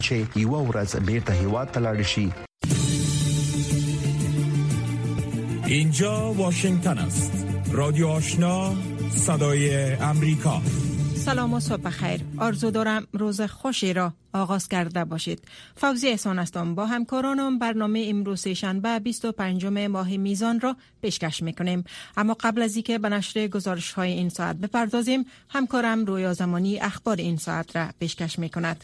چې یو ورځ بیرته هیواد ته لاړ شي. اینجا واشنگتن است. رادیو آشنا، صدای امریکا. سلام و صبح بخیر. آرزو دارم روز خوشی را آغاز کرده باشید. فوزی احسان هستم. با همکارانم برنامه امروز شنبه 25 ماه میزان را پیشکش میکنیم. اما قبل از اینکه به نشر گزارش های این ساعت بپردازیم، همکارم رویا زمانی اخبار این ساعت را پیشکش میکند.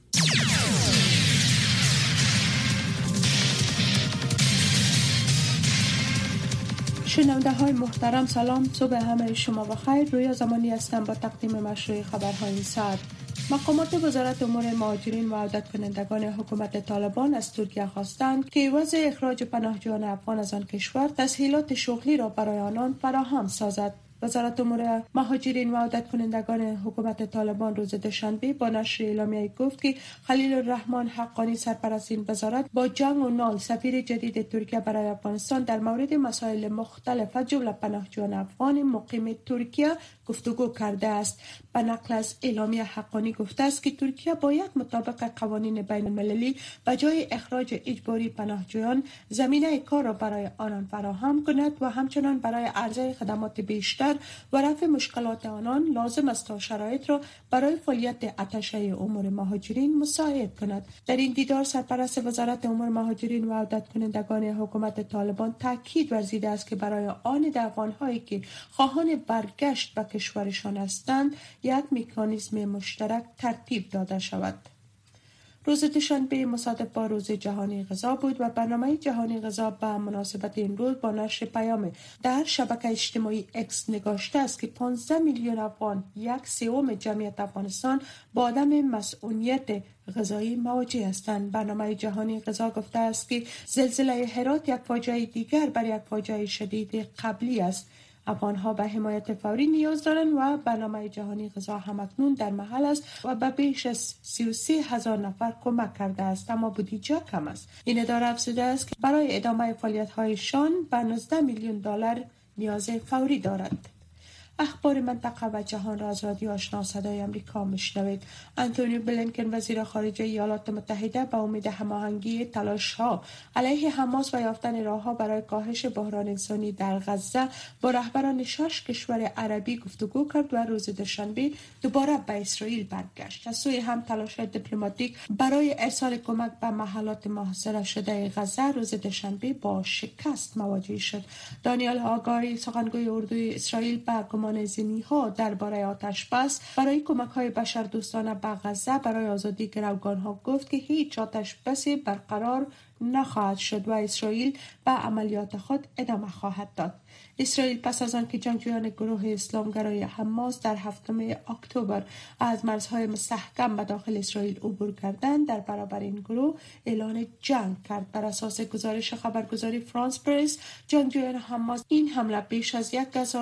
شنونده های محترم سلام، صبح همه شما بخیر. رویا زمانی هستم با تقدیم مشروع خبرهای این ساعت. مقامات وزارت امور مهاجرین و عودت کنندگان حکومت طالبان از ترکیه خواستند که عوض اخراج پناهجویان افغان از آن کشور تسهیلات شغلی را برای آنان فراهم سازد. وزارت امور مهاجرین و عودت کنندگان حکومت طالبان روز دوشنبه با نشر اعلامیه گفت که خلیل الرحمن حقانی سرپرست این وزارت با جنگ و نال سفیر جدید ترکیه برای افغانستان در مورد مسائل مختلف از جمله پناهجویان افغان مقیم ترکیه گفتگو کرده است. به نقل از اعلامیه حقانی گفته است که ترکیه باید مطابق قوانین بین المللی به جای اخراج اجباری پناهجویان زمینه کار را برای آنان فراهم کند و همچنان برای عرضه خدمات بیشتر و رفع مشکلات آنان لازم است تا شرایط را برای فعالیت اتشه امور مهاجرین مساعد کند. در این دیدار سرپرست وزارت امور مهاجرین و عودت کنندگان حکومت طالبان تاکید ورزیده است که برای آن افغان‌هایی که خواهان برگشت به کشورشان هستند یک مکانیزم مشترک ترتیب داده شود. روز دوشنبه مصادف با روز جهانی غذا بود و برنامه جهانی غذا به مناسبت این روز با نشر پیام در شبکه اجتماعی اکس نگاشته است که 15 میلیون افغان، 1/3 جمعیت افغانستان، با عدم مسئولیت غذایی مواجه هستند. برنامه جهانی غذا گفته است که زلزله هرات یک فاجعه دیگر بر یک فاجعه شدید قبلی است. افغان‌ها به حمایت فوری نیاز دارند و برنامه جهانی غذا همکنون در محل است و به بیش از 33,000 نفر کمک کرده است، اما بودجه کم است. این اداره افزوده است که برای ادامه فعالیت‌هایشان به 19 میلیون دلار نیاز فوری دارد. اخبار منطقه و جهان را از رادیو آشنا صدای امریکا میشنوید. آنتونی بلینکن وزیر خارجه ایالات متحده به امید هماهنگی تلاش‌ها علیه حماس و یافتن راه‌ها برای کاهش بحران انسانی در غزه با رهبران 6 کشور عربی گفتگو کرد و روز دوشنبه دوباره به اسرائیل برگشت. از سوی هم تلاش‌های دیپلماتیک برای ارسال کمک به محلات محاصره شده غزه روز دوشنبه با شکست مواجه شد. دانیال هاگاری سخنگوی اردوی اسرائیل به زنی‌ها درباره آتش بس برای کمک‌های بشردوستانه به غزه برای آزادی گروگان‌ها گفت که هیچ آتش بسی برقرار نخواهد شد و اسرائیل به عملیات خود ادامه خواهد داد. اسرائیل پس از آنکه جنگجویان گروه اسلامگرای حماس در 7 اکتبر از مرزهای مستحکم به داخل اسرائیل عبور کردند، در برابر این گروه اعلان جنگ کرد. بر اساس گزارش خبرگزاری فرانس پرس، جنگجویان حماس این حمله بیش از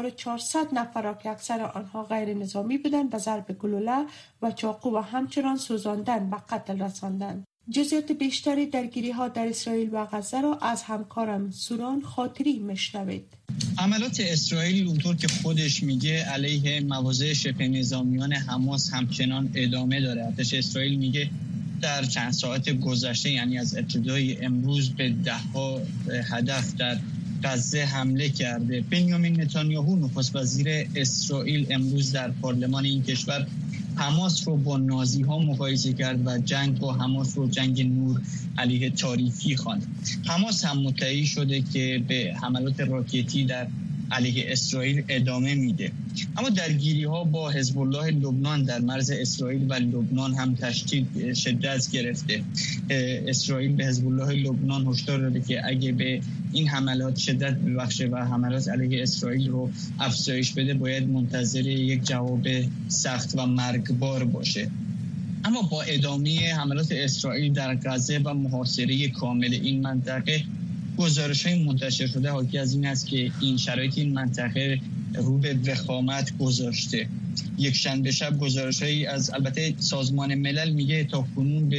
1400 نفر را که اکثر آنها غیر نظامی بودند به ضرب گلوله و چاقو و همچنان سوزاندن و قتل رساندند. جزئیات بیشتری درگیری‌ها در اسرائیل و غزه را از همکارم سوران خاطری میشنوید. عملات اسرائیل اونطور که خودش میگه علیه مواضع شبه نظامیان حماس همچنان ادامه داره. ارتش اسرائیل میگه در چند ساعت گذشته، یعنی از ابتدای امروز، به 10 هدف در غزه حمله کرده. بنیامین نتانیاهو نخست وزیر اسرائیل امروز در پارلمان این کشور حماس رو با نازی ها مقایسه کرد و جنگ با حماس رو جنگ نور علیه تاریکی خواند. حماس هم مدعی شده که به حملات راکتی در علیه اسرائیل ادامه میده. اما درگیری ها با حزب الله لبنان در مرز اسرائیل و لبنان هم تشدید شدت گرفته. اسرائیل به حزب الله لبنان هشدار داده که اگه به این حملات شدت ببخشه و حملات علیه اسرائیل رو افزایش بده، باید منتظر یک جواب سخت و مرگبار باشه. اما با ادامه حملات اسرائیل در غزه و محاصره کامل این منطقه، گزارش‌های منتشر شده حاکی از این است که این شرایط این منطقه رو به وخامت گذاشته. یک شنبه شب گزارش‌هایی از البته سازمان ملل میگه تا کنون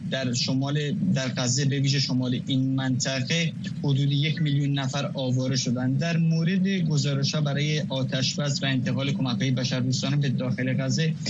در غزه به ویژه شمال این منطقه حدود 1 میلیون نفر آواره شدند. در مورد گزارش‌ها برای آتش‌بس و انتقال کمک‌های بشردوستانه به داخل غزه،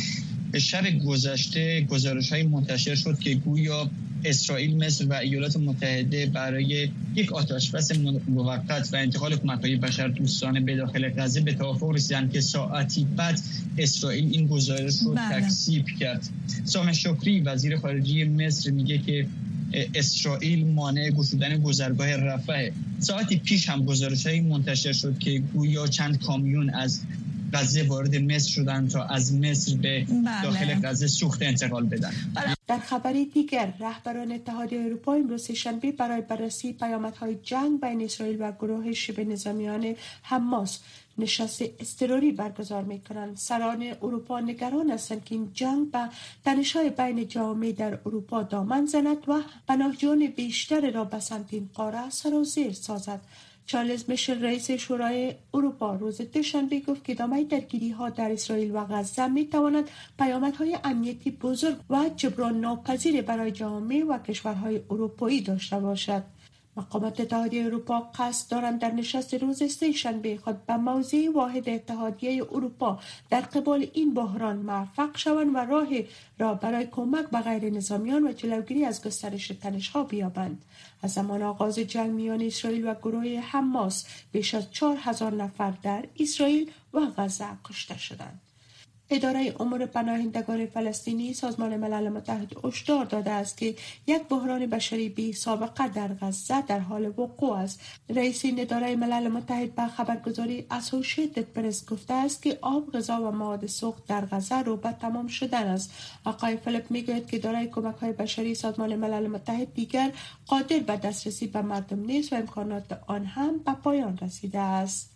شب گذشته گزارش‌های منتشر شد که گویا اسرائیل، مصر و ایالات متحده برای یک آتشبس موقت و انتقال کمک‌های بشردوستانه به داخل غزه به توافق رسیدند که ساعتی بعد اسرائیل این گزارش رو تکذیب کرد. سامح شکری وزیر خارجه مصر میگه که اسرائیل مانع گشودن گذرگاه رفح. ساعتی پیش هم گزارش‌های منتشر شد که گویا چند کامیون از غزه وارد مصر شدند تا از مصر به داخل غزه سوخت انتقال بدن. در خبری دیگر، رهبران اتحادیه اروپا امروز شنبه برای بررسی پیامدهای جنگ بین اسرائیل و گروه شبه نظامیان حماس نشست اضطراری برگزار می‌کنند. سران اروپا نگران هستند که این جنگ به تنش‌های بین جامعه در اروپا دامن زند و پناهجویان بیشتر را به سمت این قاره سرازیر سازد. چارلز میشل رئیس شورای اروپا روز دوشنبه گفت که ادامه درگیری‌ها در اسرائیل و غزه می‌تواند پیامدهای امنیتی بزرگ و جبران ناپذیر برای جامعه و کشورهای اروپایی داشته باشد. مقامات اتحادیه اروپا قصد دارند در نشست روز سه‌شنبه خود به موضع واحد اتحادیه اروپا در قبال این بحران موفق شوند و راه برای کمک به غیر نظامیان و جلوگیری از گسترش تنش‌ها بیابند. از زمان آغاز جنگ میان اسرائیل و گروه حماس بیش از 4,000 نفر در اسرائیل و غزه کشته شدند. اداره امور پناهندگان فلسطینی سازمان ملل متحد هشدار داده است که یک بحران بشری بی سابقه در غزه در حال وقوع است. رئیس این اداره ملل متحد به خبرگزاری اسوشییتد پرس گفته است که آب، غذا و مواد سوخت در غزه رو به تمام شدن است. آقای فیلیپ میگوید که اداره کمک‌های بشری سازمان ملل متحد دیگر قادر به دسترسی به مردم نیست و امکانات آن هم به پایان رسیده است.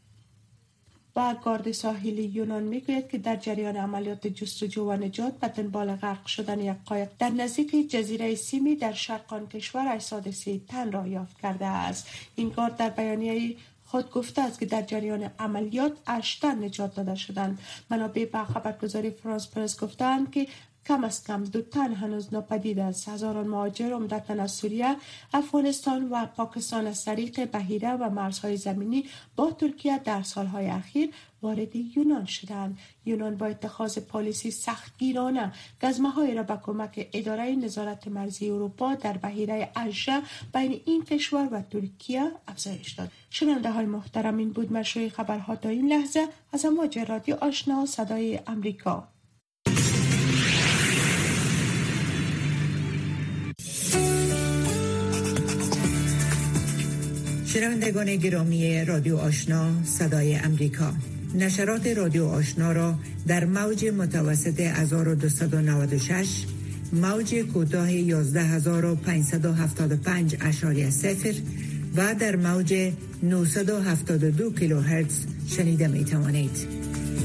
و گارد ساحلی یونان میگوید که در جریان عملیات جستجو و نجات به دنبال غرق شدن یک قایق در نزدیک جزیره سیمی در شرق آن کشور اجساد 3 تن را یافت کرده است. این گارد در بیانیه خود گفته است که در جریان عملیات 8 تن نجات داده شدند. منابع به خبرگزاری فرانس پرس گفتند که کم از کم 2 تن هنوز ناپدید است. هزاران مهاجر عمدتاً از سوریه، افغانستان و پاکستان از طریق بحیره و مرزهای زمینی با ترکیه در سالهای اخیر وارد یونان شدند. یونان با اتخاذ پالیسی سختگیرانه گزمه‌هایی را به کمک اداره نظارت مرزی اروپا در بحیره اژه بین این کشور و ترکیه افزایش داد. شنونده‌های محترم، این بود مشروع خبرها تا این لحظه از امواج رادیو آشنا صدای امریکا. شنوندگان گرامی رادیو آشنا صدای امریکا، نشرات رادیو آشنا را در موج متوسط 1296، موج کوتاه 11575.0 و در موج 972 کیلوهرتز شنیده می توانید.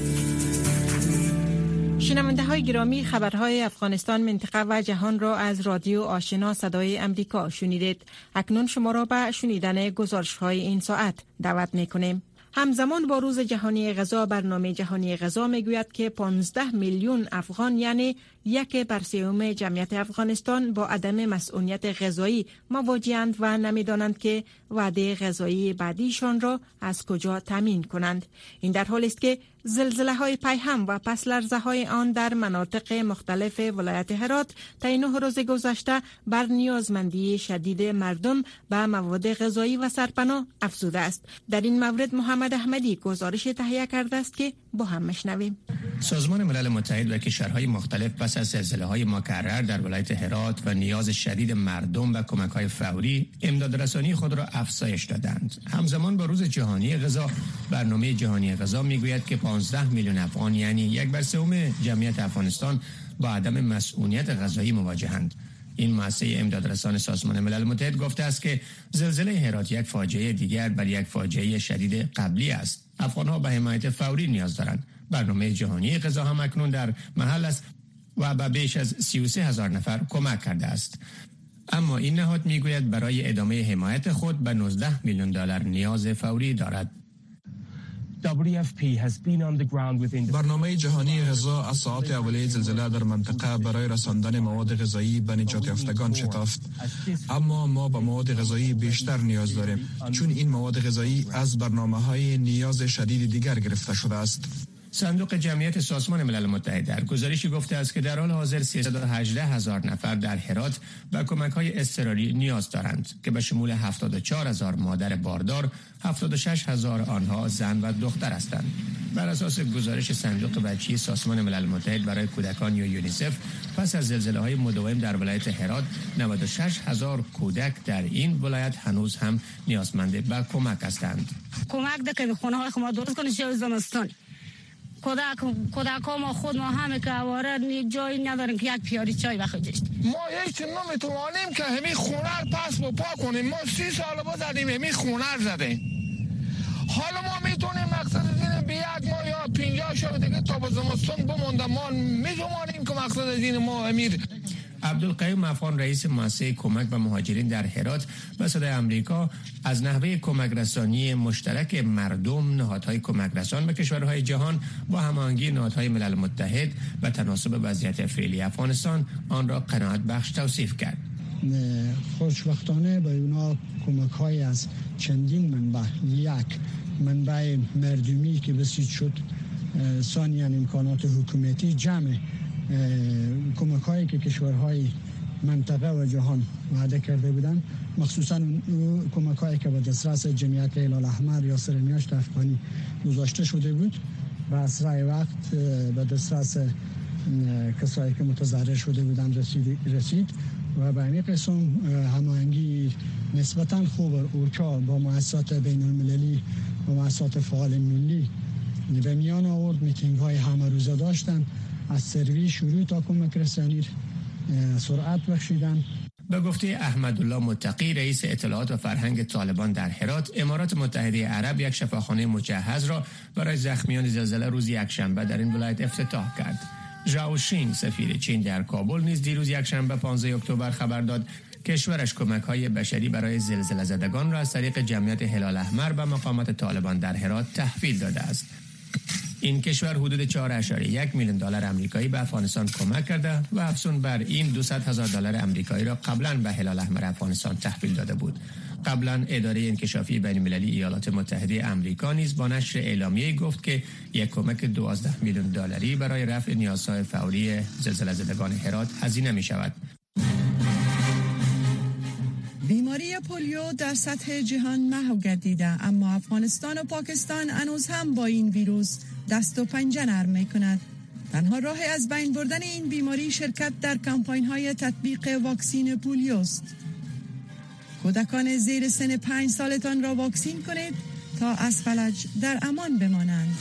شنونده های گرامی، خبرهای افغانستان، منطقه و جهان را از رادیو آشنا صدای امریکا شنیدید. اکنون شما را به شنیدن گزارش های این ساعت دعوت می کنیم. همزمان با روز جهانی غذا، برنامه جهانی غذا می گوید که 15 میلیون افغان، یعنی 1/3 جمعیت افغانستان، با عدم مسئولیت غذایی مواجه‌اند و نمی‌دانند که وعده غذایی بعدیشان را از کجا تامین کنند. این در حالی است که زلزله‌های پیهم و پس لرزه‌های آن در مناطق مختلف ولایت هرات طی 9 روز گذشته بر نیازمندی شدید مردم به مواد غذایی و سرپناه افزوده است. در این مورد محمد احمدی گزارش تهیه کرده است که با هم میشنویم. سازمان ملل متحد و کشورهای مختلف پس از زلزله‌های مکرر در ولایت هرات و نیاز شدید مردم و کمک‌های فوری، امدادرسانی خود را افزایش دادند. همزمان با روز جهانی غذا، برنامه جهانی غذا میگوید که 15 میلیون افغان، یعنی 1/3 جمعیت افغانستان، با عدم مسئولیت غذایی مواجهند. این مؤسسه امدادرسان سازمان ملل متحد گفته است که زلزله هرات یک فاجعه دیگر بر یک فاجعه شدید قبلی است. افغان‌ها به حمایت فوری نیاز دارند. برنامه جهانی غذا هم اکنون در محل است و به بیش از 33,000 نفر کمک کرده است. اما این نهاد میگوید برای ادامه حمایت خود به 19 میلیون دلار نیاز فوری دارد. برنامه جهانی غذا از ساعات اولیه زلزله در منطقه برای رساندن مواد غذایی به نجات یافتگان شتافت، اما ما به مواد غذایی بیشتر نیاز داریم، چون این مواد غذایی از برنامه‌های نیاز شدید دیگر گرفته شده است. صندوق جمعیت سازمان ملل متحد در گزارشی گفته است که در حال حاضر 318,000 نفر در هرات به کمک‌های اضطراری نیاز دارند که به شمول 74,000 مادر باردار، 76,000 آنها زن و دختر هستند. بر اساس گزارش صندوق بچگی سازمان ملل متحد برای کودکان یا یونیسف، پس از زلزله‌های مداوم در ولایت هرات، 96,000 کودک در این ولایت هنوز هم نیازمند به کمک هستند. کمک دکه خونه‌های ما درست کنه شب زمستان. کودکان ما خود ما همه که وارد جایی نداریم که یک پیاری چای بخوریم. ما هیچ نمیتونیم که همین خونه رو پس بپا کنیم. ما 30 سال بعد زدیم همین خونه رو زدیم. حالا ما میتونیم مقصد دین به یک ماه یا 50 شب دیگه تا به زمستان بمونده. ما میتونیم که مقصد دین ما امیر. عبدالقیوم افغان رئیس مؤسسه کمک به مهاجرین در هرات به صدای آمریکا از نحوه کمک رسانی مشترک مردم نهادهای کمک رسان به کشورهای جهان با هماهنگی نهادهای ملل متحد و تناسب وضعیت فعلی افغانستان آن را قناعت بخش توصیف کرد. خوشبختانه به اونا کمک‌های از چندین منبع، یک منبع مردمی که بسیج شد، ثانیاً امکانات حکومتی، جمع کمک‌هایی که کشورهای منطقه و جهان وعده کرده بودند، مخصوصاً کمک‌هایی که به دسترس جمعیت هلال احمر یا سرمیاشت افغانی گذاشته شده بود و اسرع وقت به دسترس کسایی که متضرر شده بودند رسید و به این قسم هماهنگی نسبتاً خوب اورچا با مؤسسات بین المللی و مؤسسات فعال ملی به میان آورد. میتینگ‌های همه روزه داشتن، از سروی شروع تا کمک رسانی سرعت بخشیدن. به گفته احمدالله متقی رئیس اطلاعات و فرهنگ طالبان در هرات، امارات متحده عرب یک شفاخانه مجهز را برای زخمیان زلزله روز یکشنبه در این ولایت افتتاح کرد. ژائو شینگ سفیر چین در کابل نیز دیروز یکشنبه 15 اکتبر خبر داد کشورش کمک‌های بشری برای زلزله زدگان را از طریق جمعیت هلال احمر به مقامات طالبان در هرات تحویل داده است. این کشور حدود 4.1 میلیون دلار آمریکایی به افغانستان کمک کرده و افزون بر این 200,000 دلار آمریکایی را قبلا به هلال احمر افغانستان تحویل داده بود. قبلا اداره انکشافی بین المللی ایالات متحده آمریکا نیز با نشر اعلامیه‌ای گفت که یک کمک 12 میلیون دلاری برای رفع نیازهای فوری زلزله زدگان هرات هزینه می شود. بیماری پولیو در سطح جهان محو گردیده، اما افغانستان و پاکستان هنوز هم با این ویروس دست و پنجه نرم می کند. تنها راه از بین بردن این بیماری شرکت در کمپاین‌های تطبیق واکسین پولیوست. کودکان زیر سن 5 سالتان را واکسین کنید تا از فلج در امان بمانند.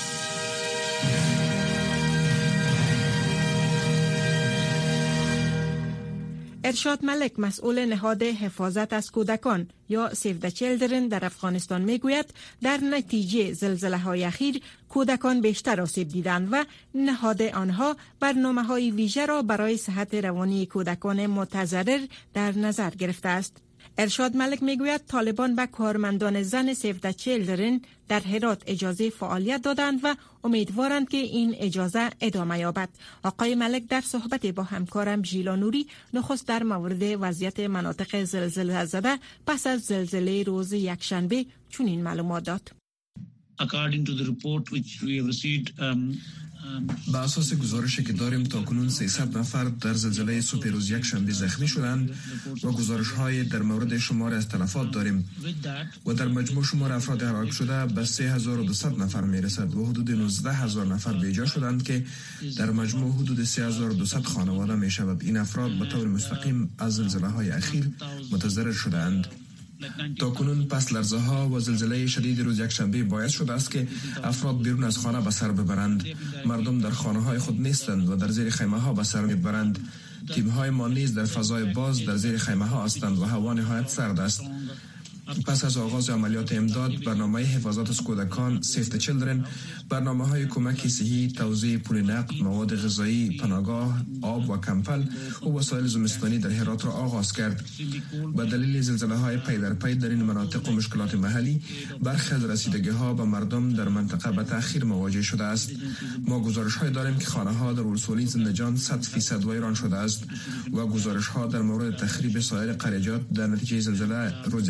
ارشاد ملک مسئول نهاد حفاظت از کودکان یا سیو د چیلدرن در افغانستان میگوید در نتیجه زلزله‌های اخیر کودکان بیشتر آسیب دیدند و نهاد آنها برنامه‌های ویژه را برای صحت روانی کودکان متضرر در نظر گرفته است. ارشاد ملک میگوید طالبان به کارمندان زن سیو د چیلدرن در هرات اجازه فعالیت دادند و امیدوارند که این اجازه ادامه یابد. آقای ملک در صحبت با همکارم ژیلا نوری نخست در مورد وضعیت مناطق زلزله زده پس از زلزله روز یکشنبه چنین معلومات داد. According to the report which we have received, به اساس گزارشی که داریم تاکنون 300 نفر در زلزله صبح روز یکشنبه زخمی شدند و گزارش‌های در مورد شمار از تلفات داریم و در مجموع شمار افراد هلاک شده به 3200 نفر میرسد و حدود 19000 نفر بیجا شدند که در مجموع حدود 3200 خانواده میشود. این افراد به طور مستقیم از زلزله‌های اخیر متضرر شدند. تاکنون پس لرزه ها و زلزله شدید روز یکشنبه باعث شده است که افراد بیرون از خانه به سر ببرند. مردم در خانه های خود نیستند و در زیر خیمه ها به سر میبرند. تیم های ما نیز در فضای باز در زیر خیمه ها هستند و هوا نهایت سرد است. پس از آغاز عملیات امداد، برنامه حفاظت از کودکان سیو د چیلدرن، برنامه‌های کمک صحی، توزیع پول نقد، مواد غذایی، پناهگاه، آب و کمپل و وسایل زمستانی در هرات را آغاز کرد. به دلیل زلزله‌های پی در پی در این مناطق و مشکلات محلی، برخی از رسیدگی‌ها به مردم در منطقه به تأخیر مواجه شده است. ما گزارش‌های داریم که خانه‌ها در ولسوالی زندجان 100% ویران شده است و گزارش‌ها در مورد تخریب سایر قریجات در نتیجه زلزله روز یکشنبه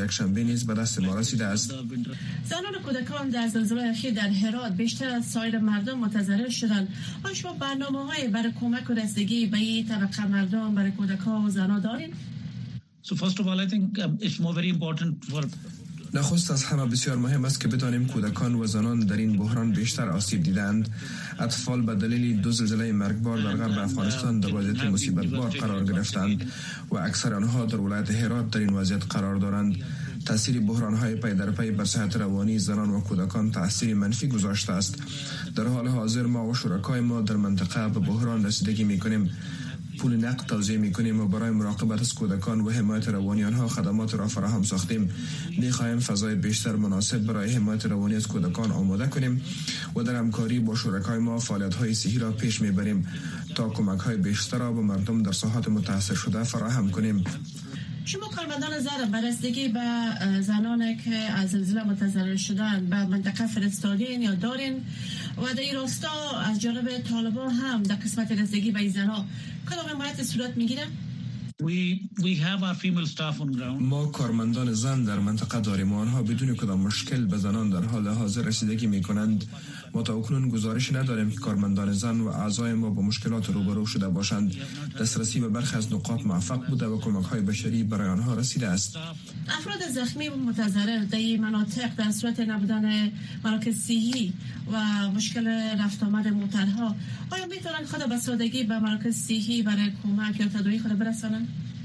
نیز به دست ما رسیده است. زنان و کودکان در زلزله اخیر در هرات بیشتر از سایر مردم متضرر شدند. آیا شما برنامه‌های برای کمک و رسیدگی به این طبقه مردم برای کودکان و زنان دارین؟ So first of all, I think it's more very important for نخست از همه بسیار مهم است که بدانیم کودکان و زنان در این بحران بیشتر آسیب دیدند. اطفال به دلیل 2 زلزله مرگبار در غرب افغانستان در وضعیت مصیبت بار قرار گرفتند و اکثر آنها در ولایت هرات در این وضعیت قرار دارند. تاثیر بحران‌های پی در پی بر صحت روانی زنان و کودکان تاثیر منفی گذاشته است. در حال حاضر ما و شرکای ما در منطقه به بحران رسیدگی می‌کنیم. پول نقد توزیع می‌کنیم و برای مراقبت از کودکان و حمایت روانی آنها خدمات را فراهم ساختیم. می‌خواهیم فضای بیشتر مناسب برای حمایت روانی از کودکان آماده کنیم و در همکاری با شرکای ما فعالیت‌های صحی را پیش می‌بریم تا کمک‌های بیشتر را به مردم در ساحات متاثر شده فراهم کنیم. شما کارمندان زر بررسیدگی به زنانی که از زلزله متضرر شدند به منطقه فرستادین یا دارین و در این راستا از جانب طالبان هم در قسمت رسیدگی به این زنها کدام حمایت صورت میگیره؟ We have our female staff on ground. ما کارمندان زن در منطقه داریم و آنها بدون کدام مشکل به زنان در حال حاضر رسیدگی میکنند. ما تا اکنون گزارش نداریم که کارمندان زن و اعضای ما با مشکلات روبرو شده باشند. دسترسی به برخی از نقاط موفق بوده و کمک‌های بشری برای آنها رسیده است. افراد زخمی و متضرر در این مناطق در صورت نبودن مراکز صحی و مشکل رفت آمد موترها آیا میتونن خود به سادگی به مراکز صحی برای کمک یا تداوی خود برسانند؟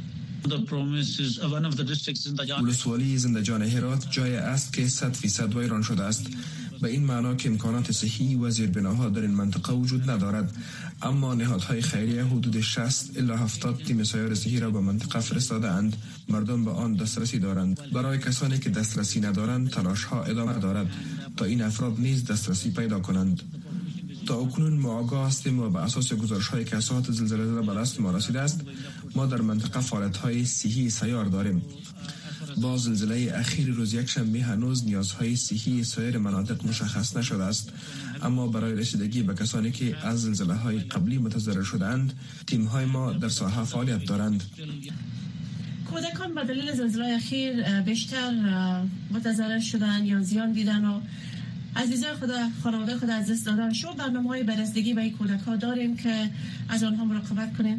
ولسوالی زندجان هرات جای است که 100% ویران شده است. به این معنا که امکانات صحی و زیربناها در این منطقه وجود ندارد، اما نهادهای خیریه حدود 60 الی 70 تیم سیار صحی را به منطقه فرستاده اند. مردم به آن دسترسی دارند. برای کسانی که دسترسی ندارند تلاش ها ادامه دارد تا این افراد نیز دسترسی پیدا کنند. تا اکنون ما آگاه هستیم و به اساس گزارش‌های که اثرات زلزله زده به دست ما رسیده است، ما در منطقه فعالیت‌های صحی سیار داریم. با زلزله اخیر روز یکشنبه هنوز نیازهای صحی سایر مناطق مشخص نشده است، اما برای رسیدگی به کسانی که از زلزله‌های قبلی متضرر شدند، تیم‌های ما در ساحه فعالیت دارند. کودکان به دلیل زلزله اخیر بیشتر متضرر شدند یا زیان دیدن و عزیزای خود خانواده خود از دست دادن. شما برنامه‌های بررسیدگی به این کودک‌ها داریم که از آنها مراقبت کنیم؟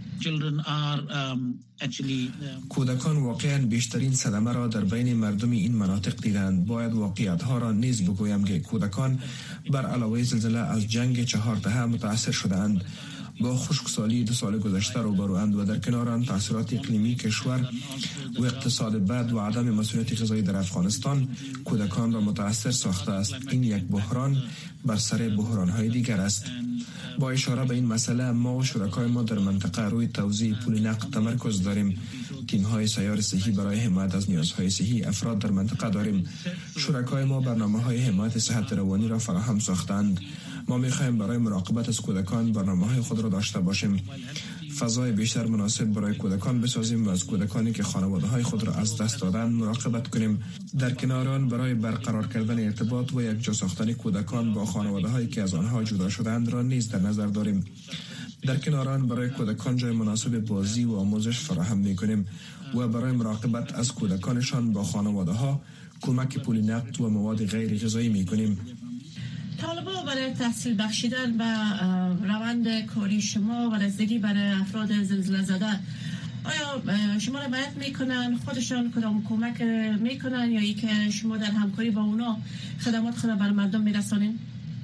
کودکان واقعا بیشترین صدمه را در بین مردم این مناطق دیدند. باید واقعیت‌ها را نیز بگویم که کودکان بر علاوه زلزله از جنگ 4 دهه متاثر شدند. با خشکسالی 2 سال گذشته روبروند و در کنار آن تاثیرات اقلیمی کشور و اقتصاد بد و عدم مسئولیت غذایی در افغانستان کودکان را متاثر ساخته است. این یک بحران بر سر بحران‌های دیگر است. با اشاره به این مسئله ما و شرکای ما در منطقه روی توزیع پول نقد تمرکز داریم. تیم‌های سیار صحی برای حمایت از نیازهای صحی افراد در منطقه داریم. شرکای ما برنامه‌های حمایت صحت روانی را فراهم ساختند. ما می‌خواهیم برای مراقبت از کودکان برنامه‌های خود را داشته باشیم. فضای بیشتر مناسب برای کودکان بسازیم و از کودکانی که خانواده‌های خود را از دست دادند مراقبت کنیم. در کنار آن برای برقرار کردن ارتباط و یکجا ساختن کودکان با خانواده‌هایی که از آنها جدا شدند را نیز در نظر داریم. در کنار آن برای کودکان جای مناسب بازی و آموزش فراهم می‌کنیم و برای مراقبت از کودکانشان با خانواده‌ها کمک پول نقد و مواد غیر غذایی می‌کنیم. طالبان برای تحصیل بخشیدن به روند کاری شما و رسیدگی برای افراد زلزله زده آیا شما را حمایت میکنن؟ خودشان کدام کمک میکنن یا ای که شما در همکاری با اونا خدمات خود بر مردم میرسانین؟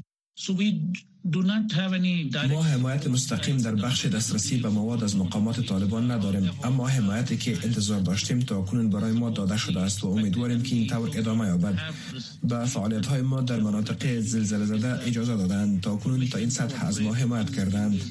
ما حمایت مستقیم در بخش دسترسی به مواد از مقامات طالبان نداریم، اما حمایتی که انتظار داشتیم تا کنون برای ما داده شده است و امیدواریم که این طور ادامه یابد. به فعالیت‌های ما در مناطق زلزله زده اجازه دادند تا کنون تا این سطح از ما حمایت کردند.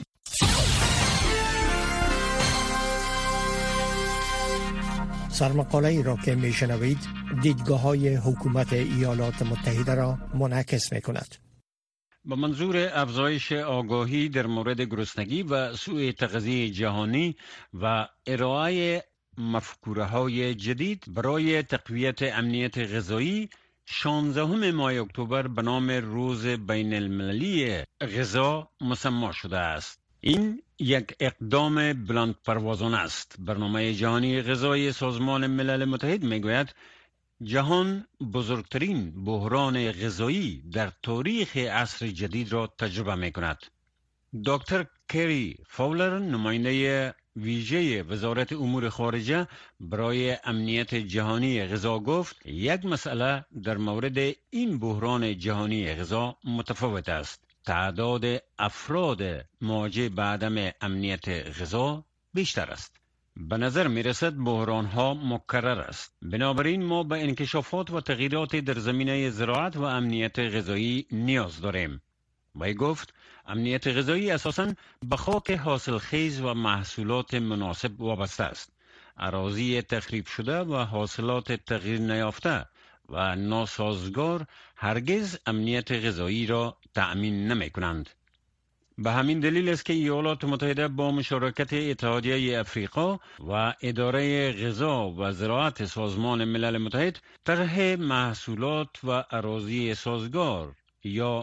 سرمقاله ای را که میشنوید دیدگاه‌های حکومت ایالات متحده را منعکس می‌کند. با منظور افزایش آگاهی در مورد گرسنگی و سوء تغذیه جهانی و ارائه مفکوره‌های جدید برای تقویت امنیت غذایی 16 ماه اکتبر به نام روز بین المللی غذا مسمی شده است. این یک اقدام بلند پروازانه است. برنامه جهانی غذایی سازمان ملل متحد میگوید جهان بزرگترین بحران غذایی در تاریخ عصر جدید را تجربه می کند. دکتر کری فاولر، نماینده ویژه وزارت امور خارجه برای امنیت جهانی غذا گفت یک مسئله در مورد این بحران جهانی غذا متفاوت است. تعداد افراد مواجه به عدم امنیت غذا بیشتر است. به نظر می رسد بحران ها مکرر است. بنابراین ما به انکشافات و تغییرات در زمینه زراعت و امنیت غذایی نیاز داریم. وی گفت امنیت غذایی اساساً به خاک حاصلخیز و محصولات مناسب وابسته است. اراضی تخریب شده و حاصلات تغییر نیافته و ناسازگار هرگز امنیت غذایی را تأمین نمی کنند. به همین دلیل است که ایالات متحده با مشارکت اتحادیه افریقا و اداره غذا و زراعت سازمان ملل متحد طرح محصولات و اراضی سازگار یا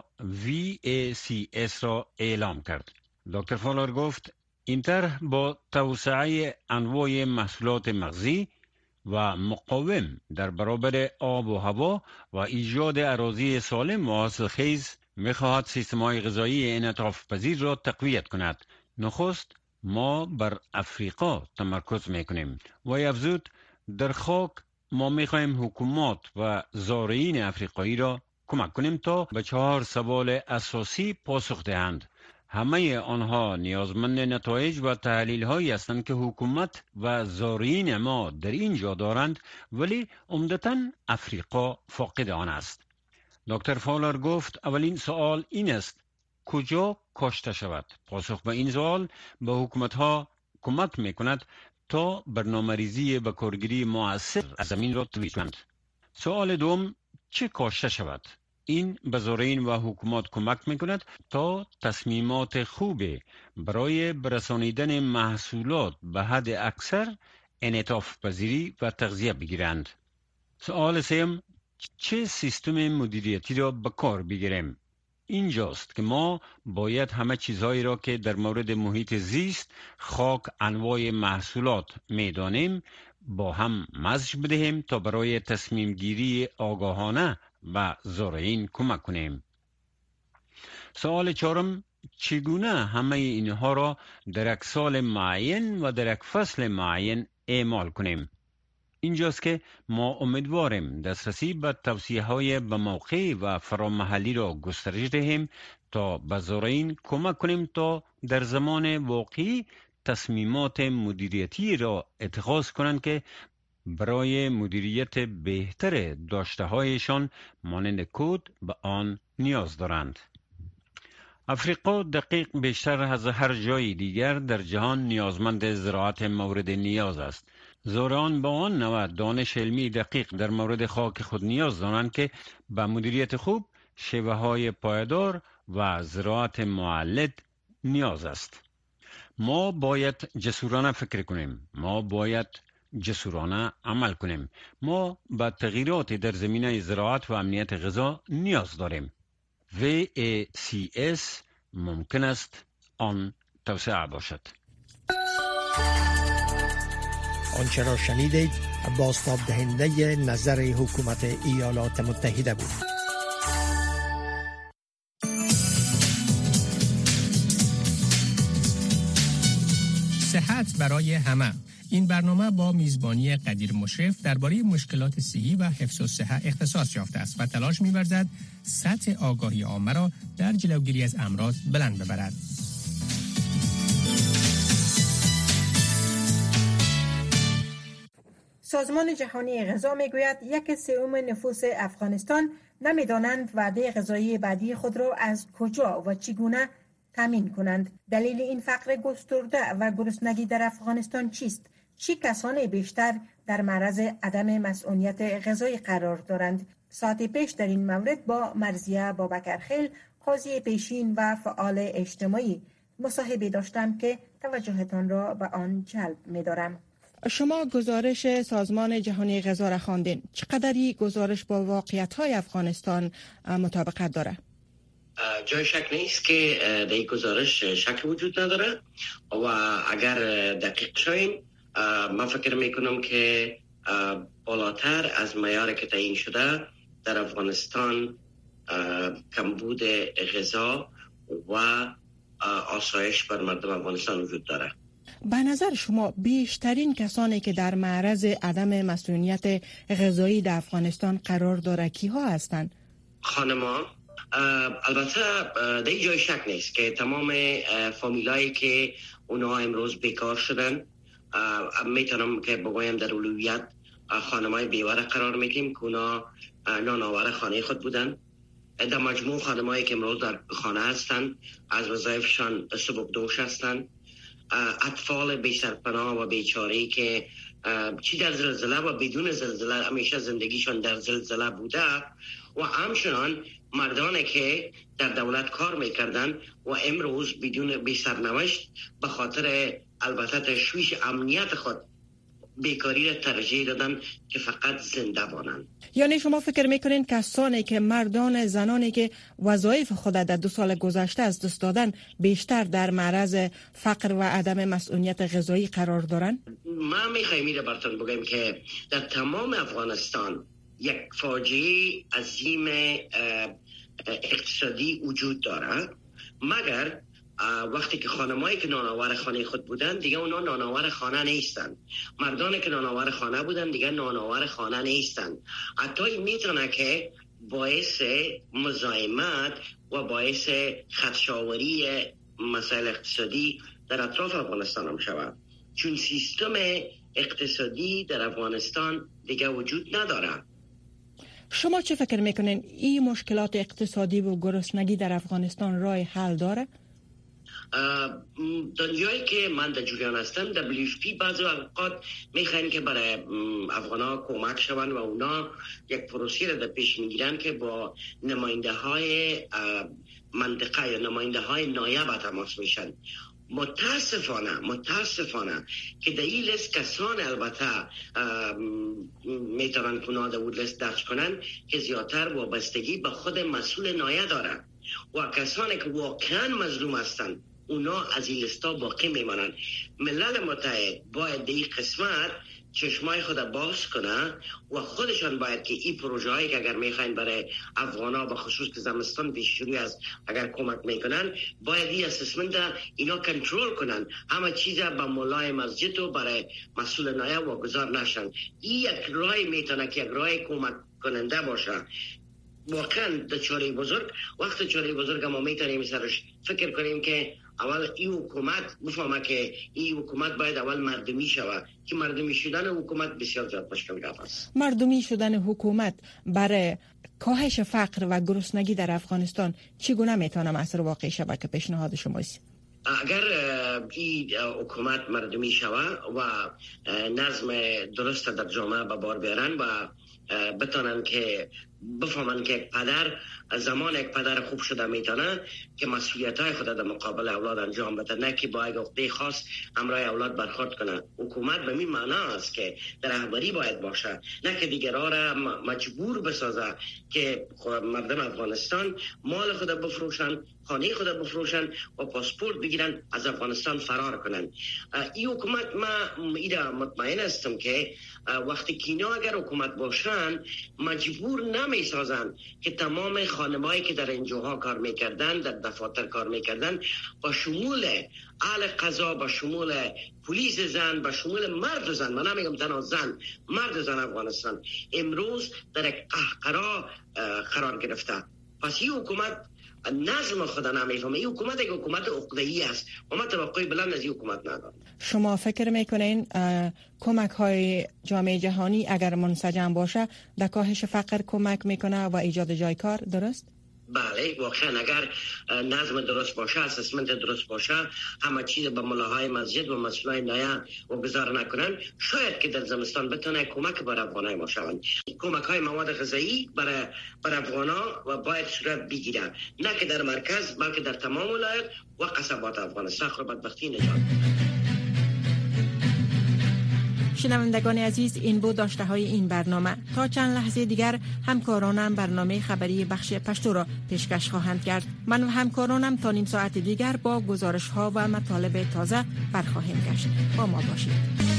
VACS را اعلام کرد. دکتر فالر گفت این طرح با توسعه انواع محصولات مغذی و مقاوم در برابر آب و هوا و ایجاد اراضی سالم و حاصلخیز می‌خواهد سیستم‌های غذایی انعطاف پذیر را تقویت کند. نخست ما بر افریقا تمرکز می‌کنیم. و افزود در خاک ما می‌خواهیم حکومات و زارعین افریقایی را کمک کنیم تا به 4 سوال اساسی پاسخ دهند. همه آنها نیازمند نتایج و تحلیل هایی هستند که حکومت و زارعین ما در اینجا دارند، ولی عمدتاً افریقا فاقد آن است. دکتر فاولر گفت اولین سوال این است کجا کاشته شود. پاسخ به این سوال به حکومت ها کمک می کند تا برنامه‌ریزی به کارگیری مؤثر از زمین را ترویج کنند. سوال دوم چه کاشته شود. این به زارعین و حکومت کمک می کند تا تصمیمات خوب برای برسانیدن محصولات به حد اکثر انعطاف پذیری و تغذیه بگیرند. سوال سوم چه سیستم مدیریتی را به کار بگیریم. اینجاست که ما باید همه چیزهایی را که در مورد محیط زیست، خاک، انواع محصولات میدانیم با هم مزج بدهیم تا برای تصمیم گیری آگاهانه و زارعین کمک کنیم. سوال چهارم چگونه همه اینها را در یک سال معین و در یک فصل معین اعمال کنیم. اینجاست که ما امیدواریم دسترسی به توصیه‌های به موقع و فرامحلی را گسترش دهیم تا به زارعین کمک کنیم تا در زمان واقعی تصمیمات مدیریتی را اتخاذ کنند که برای مدیریت بهتر داشته‌هایشان مانند کود به آن نیاز دارند. افریقا دقیق بیشتر از هر جای دیگر در جهان نیازمند زراعت مورد نیاز است. زارعان با آن نوع دانش علمی دقیق در مورد خاک خود نیاز دارند که به مدیریت خوب، شیوه‌های پایدار و زراعت مولد نیاز است. ما باید جسورانه فکر کنیم. ما باید جسورانه عمل کنیم. ما به تغییرات در زمینه زراعت و امنیت غذا نیاز داریم. VACS ممکن است آن توسعه باشد. آنچه را شنیدید بازتاب دهنده نظر حکومت ایالات متحده بود. صحت برای همه. این برنامه با میزبانی قدیر مشرف درباره مشکلات صحی و حفظ الصحه اختصاص یافته است و تلاش می‌ورزد سطح آگاهی عامه را در جلوگیری از امراض بلند ببرد. سازمان جهانی غذا میگوید 1/3 نفوس افغانستان نمیدانند وعده غذایی بعدی خود را از کجا و چگونه تامین کنند. دلیل این فقر گسترده و گرسنگی در افغانستان چیست؟ چه کسانی بیشتر در معرض عدم مسئولیت غذایی قرار دارند؟ ساعت پیش در این مورد با مرضیه بابکرخیل، قاضی پیشین و فعال اجتماعی مصاحبه داشتم که توجهتان را به آن جلب می‌دارم. شما گزارش سازمان جهانی غذا را خواندین. چقدری گزارش با واقعیت‌های افغانستان مطابقت داره؟ جای شک نیست که در این گزارش شک وجود نداره و اگر دقیق شویم من فکر میکنم که بالاتر از معیاری که تعیین شده در افغانستان کمبود غذا و آسایش بر مردم افغانستان وجود داره. به نظر شما بیشترین کسانی که در معرض عدم مسئولیت غذایی در افغانستان قرار داره کیها هستند؟ خانما. البته در این جای شک نیست که تمام فامیلایی که اونها امروز بیکار شدن، میتونم که بگویم در اولویت خانمای بیوه قرار میدیم که اونا نانآور خانه خود بودن. در مجموع خانمایی که امروز در خانه هستن از وظایفشان سبکدوش هستن. اطفال بی سرپناه و بیچاره‌ای که چی در زلزله و بدون زلزله همیشه زندگیشان در زلزله بوده و همچنان مردانی که در دولت کار میکردن و امروز بدون بی سرنوشت به خاطر البته تشویش امنیت خود بیکاری را ترجیح دادن که فقط زنده بانند. یعنی شما فکر میکنین کسانی که مردان زنانی که وظایف خود در 2 سال گذشته از دست دادن بیشتر در معرض فقر و عدم مسئولیت غذایی قرار دارن؟ ما میخوایم براتون بگم که در تمام افغانستان یک فاجعه عظیم اقتصادی وجود داره، مگر وقتی که خانمایی که نانآور خانه خود بودن دیگه اونا نانآور خانه نیستن. مردانی که نانآور خانه بودن دیگه نانآور خانه نیستن. حتی میتونه که باعث مزاحمت و باعث خدشه‌آوری مسائل اقتصادی در اطراف افغانستان هم شود، چون سیستم اقتصادی در افغانستان دیگه وجود نداره. شما چه فکر میکنین این مشکلات اقتصادی و گرسنگی در افغانستان راه حل داره؟ دنیایی که من در جریان هستم WFP بعضی اوقات میخواین که برای افغان‌ها کمک شون و اونا یک پروسه را در پیش میگیرن که با نماینده های منطقه یا نماینده های نایب تماس میشن. متاسفانه که در این لیست کسان البته میتونن کنند در لیست درج کنن که زیادتر وابستگی به خود مسئول نایه داره و کسانی که واقعا مظلوم هستن اونا از این لیستا باقی میمانن. ملل متحد باید در این قسمت چشمای خود باز کنه و خودشان باید که این پروژه هایی که اگر میخواین برای افغانا به خصوص که زمستان پیش روی از اگر کمک میکنن باید این اسسمنت اینا کنترل کنن، همه چیز به مولای مسجد و برای مسئول نایه واگذار نشن. این یک رای میتونه که یک رای کمک کننده باشه. واقعا در چاره بزرگ وقت چاره بزرگ ما میتونیم سرش فکر کنیم که اول این حکومت بفهمه که این حکومت باید اول مردمی شود، که مردمی شدن حکومت بسیار زیاد مشکل گپ است. مردمی شدن حکومت برای کاهش فقر و گرسنگی در افغانستان چگونه میتونه اثر واقعی شود که پیشنهاد شماست؟ اگر این حکومت مردمی شود و نظم درست در جامعه به بار بیارن و بتونن که بفهمن که یک پدر زمان یک پدر خوب شده میتونه که مسئولیت‌های خود در مقابل اولاد انجام بده، نه که با یک عقده خاص همراه اولاد برخورد کنه. حکومت به این معنا است که در رهبری باید باشه، نه که دیگران را مجبور بسازه که مردم افغانستان مال خود بفروشن، خانه خود بفروشن و پاسپورت بگیرن از افغانستان فرار کنن. این حکومت ما ایده مطمئن هستم که وقتی که اینا اگر حکومت باشن مجبور نمیسازن که تمام خانمایی که در انجوها کار میکردن، در دفاتر کار میکردن، با شمول اهل قضا، با شمول پلیس زن، با شمول مرد و زن، من نمیگم تنها زن، مرد و زن افغانستان امروز در یک قهقرا قرار گرفته. پس این حکومت نظم خدا نمیفهمه. این حکومت یک حکومت عقده‌ای است و ما توقعی بلند از این حکومت ندارم. شما فکر میکنین کمک های جامعه جهانی اگر منسجم باشه در کاهش فقر کمک میکنه و ایجاد جای کار، درست؟ بله، واقعا اگر نظم درست باشه، اسسمنت درست باشه، همه چیز به ملاهای مسجد و مسئولای نایه و گذار نکنن، شاید که در زمستان بتونه کمک برای افغانای ما شوند. کمک های مواد غذایی برای افغانا و باید صورت بگیره، نه که در مرکز بلکه در تمام ولایت و قصبات افغانستان. خود بدبختی نجات. شنوندگان عزیز، این بود داشته های این برنامه. تا چند لحظه دیگر همکارانم برنامه خبری بخش پشتو را پیشکش خواهند کرد. من و همکارانم تا نیم ساعت دیگر با گزارش ها و مطالب تازه برخواهیم گشت. با ما باشید.